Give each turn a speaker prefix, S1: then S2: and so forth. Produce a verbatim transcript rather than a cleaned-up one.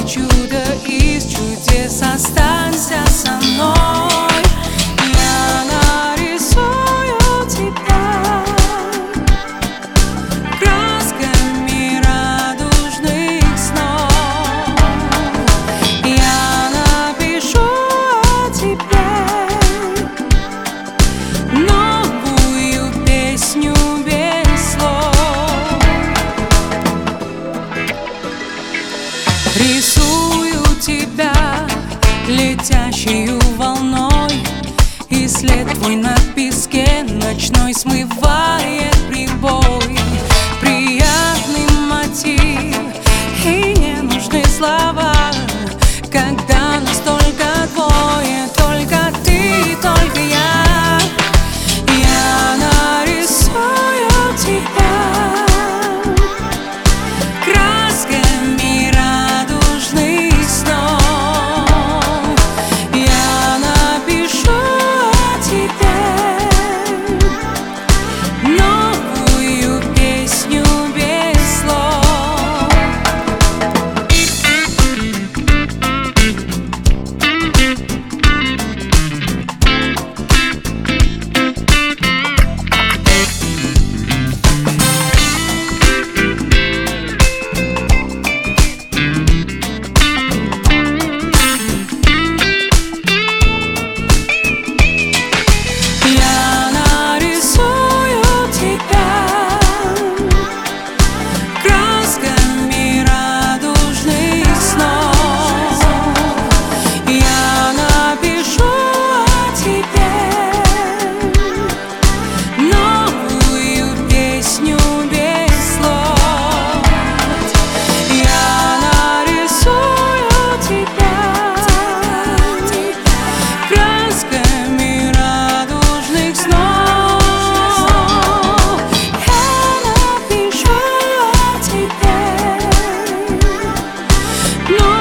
S1: чудо из чудес, останься со мной. Я нарисую тебя красками радужных снов. Я напишу о тебе новую песню без слов. Рисую тебя летящую волной, и след твой на песке ночной смывает прибой. Приятный мотив, и не нужны слова, когда нас только двое, только ты, только я. Я нарисую тебя красками радужных снов. Я напишу о тебе новую песню без слов. Я нарисую тебя красками радужных снов. Я напишу о тебе новую песню без слов. Я нарисую тебя красками радужных снов. Я напишу о тебе